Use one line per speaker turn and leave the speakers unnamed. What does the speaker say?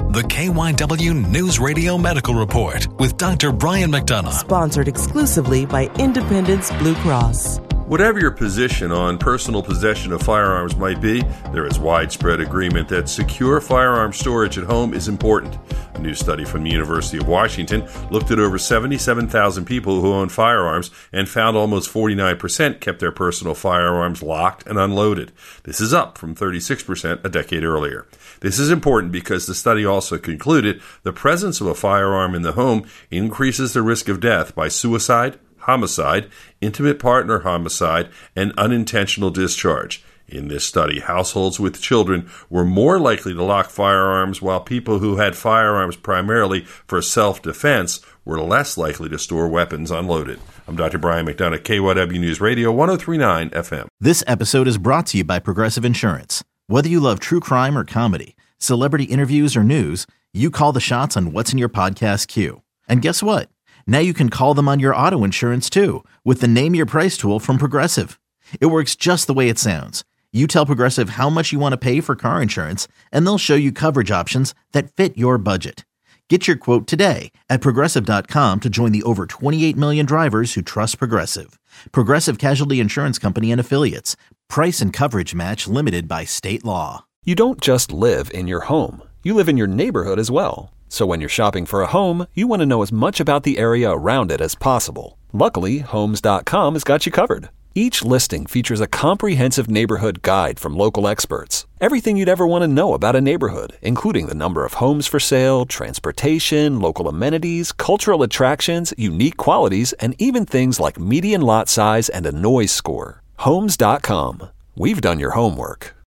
The KYW News Radio Medical Report with Dr. Brian McDonough.
Sponsored exclusively by Independence Blue Cross.
Whatever your position on personal possession of firearms might be, there is widespread agreement that secure firearm storage at home is important. A new study from the University of Washington looked at over 77,000 people who own firearms and found almost 49% kept their personal firearms locked and unloaded. This is up from 36% a decade earlier. This is important because the study also concluded the presence of a firearm in the home increases the risk of death by suicide, homicide, intimate partner homicide, and unintentional discharge. In this study, households with children were more likely to lock firearms, while people who had firearms primarily for self-defense were less likely to store weapons unloaded. I'm Dr. Brian McDonough, KYW News Radio, 103.9 FM.
This episode is brought to you by Progressive Insurance. Whether you love true crime or comedy, celebrity interviews or news, you call the shots on what's in your podcast queue. And guess what? Now you can call them on your auto insurance too with the Name Your Price tool from Progressive. It works just the way it sounds. You tell Progressive how much you want to pay for car insurance, and they'll show you coverage options that fit your budget. Get your quote today at Progressive.com to join the over 28 million drivers who trust Progressive. Progressive Casualty Insurance Company and Affiliates. Price and coverage match limited by state law.
You don't just live in your home. You live in your neighborhood as well. So when you're shopping for a home, you want to know as much about the area around it as possible. Luckily, Homes.com has got you covered. Each listing features a comprehensive neighborhood guide from local experts. Everything you'd ever want to know about a neighborhood, including the number of homes for sale, transportation, local amenities, cultural attractions, unique qualities, and even things like median lot size and a noise score. Homes.com. We've done your homework.